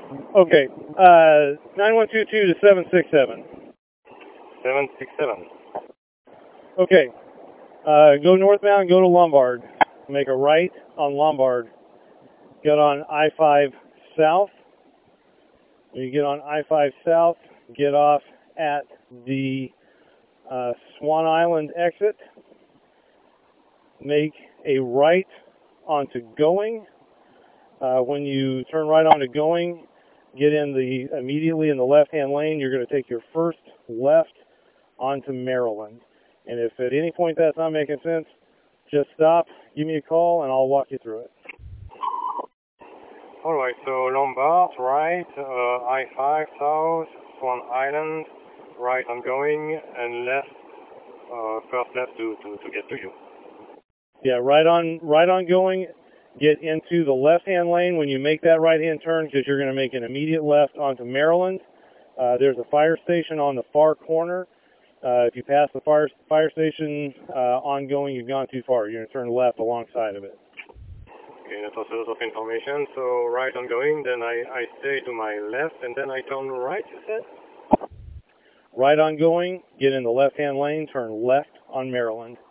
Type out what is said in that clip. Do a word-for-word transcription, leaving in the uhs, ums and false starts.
Okay, uh, nine one two two to seven six seven. seven six seven. Okay, uh, go northbound, go to Lombard. Make a right on Lombard. Get on I five South. When you get on I five South, get off at the uh, Swan Island exit. Make a right onto Going. Uh, when you turn right onto Going, get in the immediately in the left-hand lane. You're going to take your first left onto Maryland. And if at any point that's not making sense, just stop, give me a call, and I'll walk you through it. All right, so Lombard, right, uh, I five South, Swan Island, right on Going, and left, uh, first left to, to, to get to you. Yeah, right on, right on Going. Get into the left-hand lane when you make that right-hand turn, because you're going to make an immediate left onto Maryland. Uh, there's a fire station on the far corner. Uh, if you pass the fire fire station uh, ongoing, you've gone too far. You're going to turn left alongside of it. Okay, that's also a lot of information. So right ongoing, then I, I stay to my left, and then I turn right, you said? Right ongoing, get in the left-hand lane, turn left on Maryland.